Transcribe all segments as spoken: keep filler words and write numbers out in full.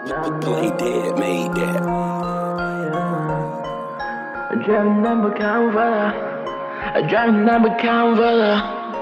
Made that, made that. Driving number count further. I driving number count further.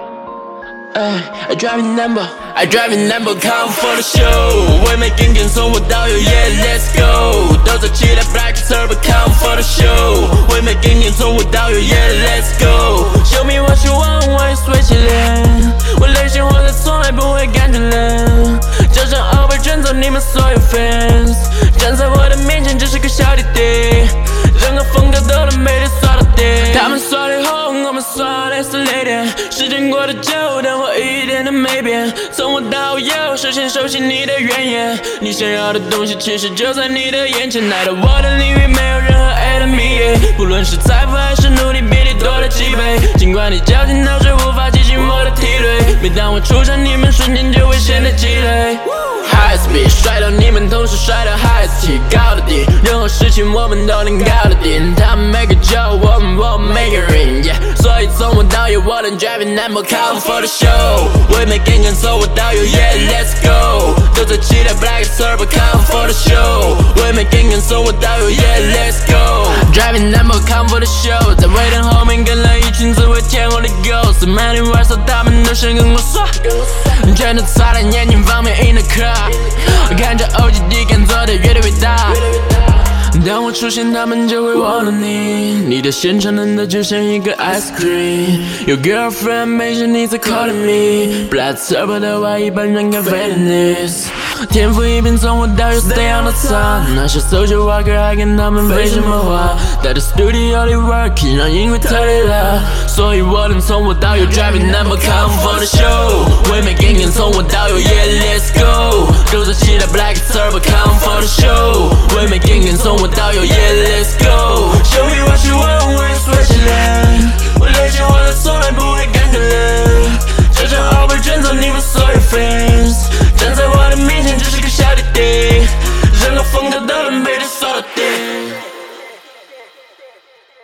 I driving number, I driving number count for the show. 外面紧紧送我到有 yeah let's go。都在期待 black server count for the show。外面紧紧送我到有 yeah let's go。Show me what you want， 我也随起脸。我内心活得从来不会感觉冷，就像 over 卷走你们所有 fans。站在我的面前只是个小弟弟，任何风格都能每天刷到底。他们刷的红，我们刷的是泪点。时间过得久，但我一点都没变。从无到有，首先熟悉你的原野。你想要的东西其实就在你的眼前。来到我的领域，没有任何 enemy。不论是财富还是努力，比你多了几倍。尽管你绞尽脑汁无法记起我的体力，每当我出场，你们瞬间就会显得积累。High speed， 帅到你们同时帅到 high speed， 高的地，任何事情我们都能搞得定。他们每个酒，我们我们每个人 ，yeah。所以从无到有，我能 driving number count for the show。为每根根从无到有 ，yeah let's go。都在期待 black server count for the show。为每根根从无到有 ，yeah let's go。driving number count for the show， 在尾灯后面跟了一群只会舔我的 ghost， 满天玩手，他们都想跟我耍，全都擦在眼睛方面 in the club。看着 O G D 敢做的越来越大，当我出现，他们就会忘了你。你的现场冷的就像一个 ice cream。Your girlfriend 没事你在 calling me。Black server 的话一般人咖啡的 news。天赋异禀，从我到有 stay on the top。那些 social worker 还跟他们废什么话？在 studio 里 working 让音乐特别大，所以我能从我到有 driving number count for the show。唯美根根从我到有 yeah let's go。都在期待 black server count for the show。唯美根根从我到有 yeah let's go。Show me what you